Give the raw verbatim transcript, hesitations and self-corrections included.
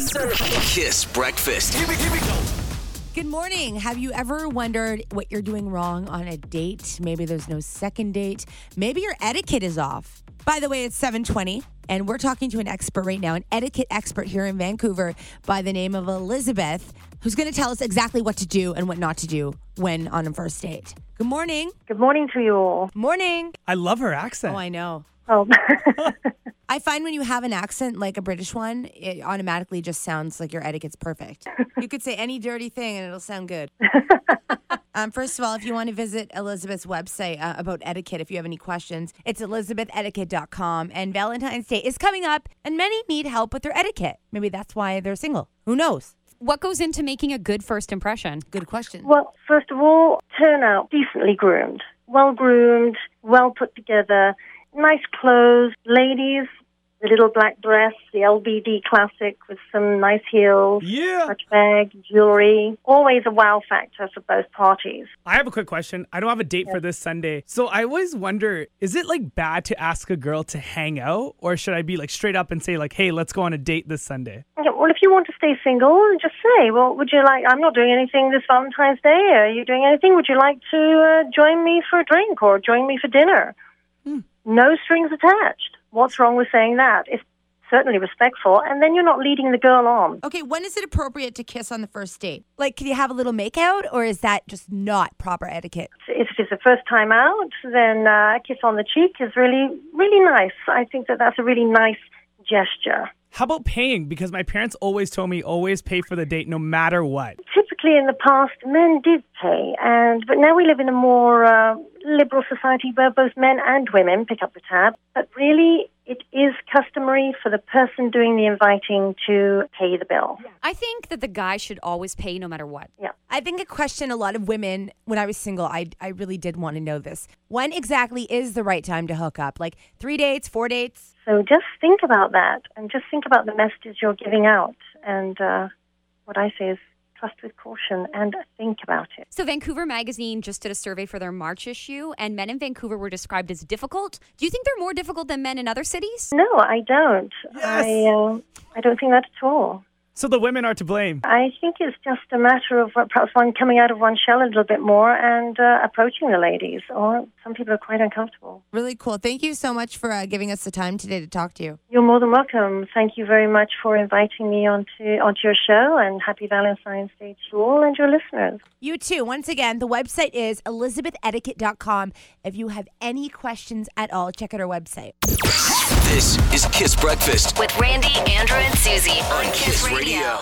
Kiss Breakfast. Here we, here we go. Good morning. Have you ever wondered what you're doing wrong on a date? Maybe there's no second date. Maybe your etiquette is off. By the way, it's seven twenty, and we're talking to an expert right now, an etiquette expert here in Vancouver by the name of Elizabeth, who's going to tell us exactly what to do and what not to do when on a first date. Good morning. Good morning to you all. Morning. I love her accent. Oh, I know. Oh, I find when you have an accent like a British one, it automatically just sounds like your etiquette's perfect. You could say any dirty thing and it'll sound good. Um, first of all, if you want to visit Elizabeth's website uh, about etiquette, if you have any questions, it's elizabeth etiquette dot com. And Valentine's Day is coming up, and many need help with their etiquette. Maybe that's why they're single. Who knows? What goes into making a good first impression? Good question. well, first of all, turn out decently groomed, well groomed, well put together, nice clothes. Ladies, the little black dress, the L B D classic with some nice heels, Yeah. clutch bag, jewelry. Always a wow factor for both parties. I have a quick question. I don't have a date for this Sunday. So I always wonder, is it like bad to ask a girl to hang out? Or should I be like straight up and say like, hey, let's go on a date this Sunday? Yeah, well, if you want to stay single, just say, well, would you like, I'm not doing anything this Valentine's Day. Are you doing anything? Would you like to uh, join me for a drink or join me for dinner? Hmm. No strings attached. What's wrong with saying that? It's certainly respectful, and then you're not leading the girl on. Okay, when is it appropriate to kiss on the first date? Like, can you have a little makeout, or is that just not proper etiquette? If it's the first time out, then uh, a kiss on the cheek is really, really nice. I think that that's a really nice gesture. How about paying? Because my parents always told me always pay for the date no matter what. Typically in the past, men did pay, and but now we live in a more uh, liberal society where both men and women pick up the tab. But really, it is customary for the person doing the inviting to pay the bill. I think that the guy should always pay no matter what. Yeah. I think a question a lot of women, when I was single, I, I really did want to know this. When exactly is the right time to hook up? Like three dates, four dates? So just think about that, and just think about the messages you're giving out. And uh, what I say is trust with caution and think about it. So Vancouver Magazine just did a survey for their March issue, and men in Vancouver were described as difficult. Do you think they're more difficult than men in other cities? No, I don't. Yes. I uh, I don't think that at all. So the women are to blame. I think it's just a matter of uh, perhaps one coming out of one's shell a little bit more and uh, approaching the ladies, or some people are quite uncomfortable. Really cool. Thank you so much for uh, giving us the time today to talk to you. You're more than welcome. Thank you very much for inviting me onto onto your show, and happy Valentine's Day to you all and your listeners. You too. Once again, the website is elizabeth etiquette dot com. If you have any questions at all, check out our website. This is Kiss Breakfast With Randy, Andrew, and Susie on Kiss Radio.